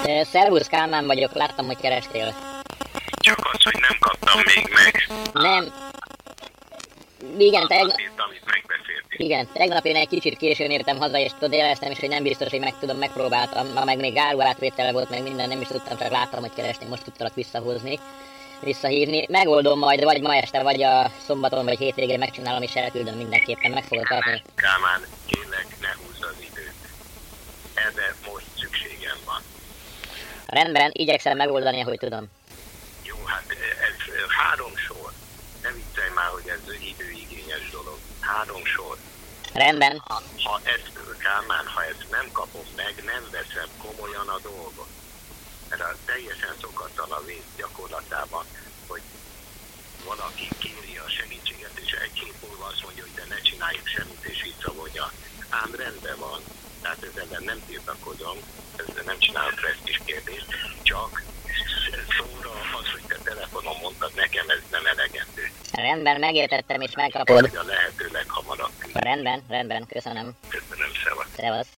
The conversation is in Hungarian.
Szervusz, Kálmán vagyok, láttam, hogy kerestél. Csak az, hogy nem kaptam még meg. Nem. Igen, Amit megbeszéltünk. igen, tegnap én egy kicsit későn értem haza, és tudod, jeleztem is, hogy nem biztos, hogy meg tudom, megpróbáltam. Ma meg még áruátvétel volt, meg minden, nem is tudtam, csak láttam, hogy keresni, most tudtalak visszahívni. Megoldom majd, vagy ma este, vagy a szombaton, vagy hétvégén megcsinálom, és elküldöm mindenképpen, meg fogod kapni. Kálmán, kérlek, ne húzz az időt. Erre most szükségem van. Rendben, igyekszem megoldani, ahogy tudom. Jó, hát ez 3 sor. Ne viccelj már, hogy ez időigényes dolog. 3 sor. Rendben. Ha ezt, Kálmán, ha ezt nem kapom meg, nem veszem komolyan a dolgot. Mert a teljesen szokatlan a vét gyakorlatában, hogy valaki kéri a segítséget, és egy hét múlva azt mondja, hogy de ne csináljuk semmit, és visszavonja. Ám rendben van. Tehát ezzel nem tiltakozom, ezzel nem csinálok presztízs kérdést, csak szóra az, hogy te telefonon mondtad, nekem ez nem elegendő. Rendben, megértettem, és megkapod. Hogy a lehető leghamarabb. Rendben, köszönöm. Köszönöm, szevasz. Szevasz.